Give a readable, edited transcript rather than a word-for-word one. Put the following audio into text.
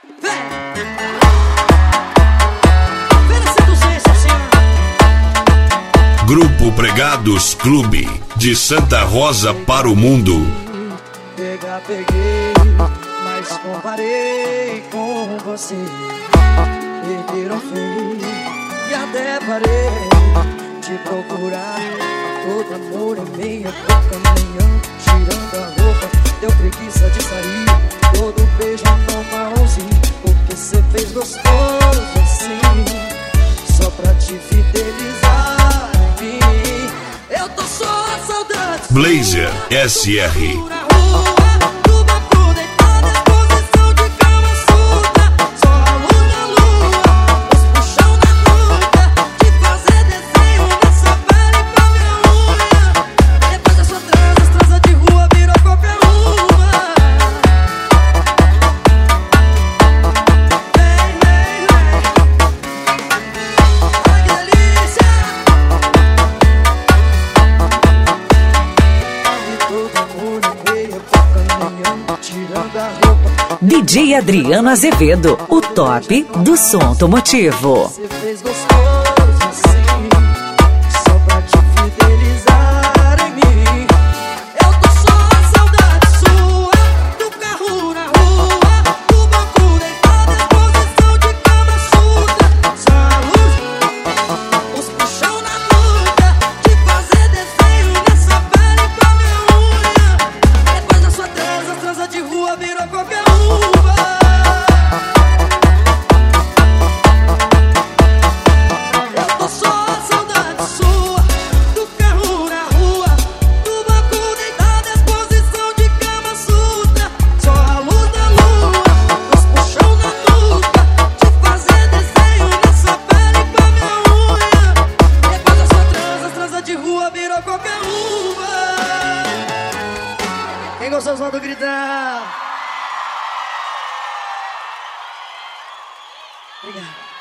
Grupo Pregados Clube, de Santa Rosa para o mundo. Peguei, mas comparei com você. Perderam feio e até parei de procurar. Todo amor é meia boca, caminhão, tirando a roupa. Deu preguiça de sair, todo beijo normalzinho. Porque cê fez gostoso assim, só pra te fidelizar em mim. Eu tô só a saudade. Blazer SR. DJ Adriano Azevedo, o top do som automotivo. Você fez gostoso assim, só pra te fidelizar em mim. Eu tô só a saudade sua, do carro na rua, do banco deitado, exposição de cama suja. Só a luz, os puxão na nuca, de fazer desenho nessa pele com a minha unha. Depois da sua transa de rua virou qualquer uma. Quem gostou só do gritar? Obrigado.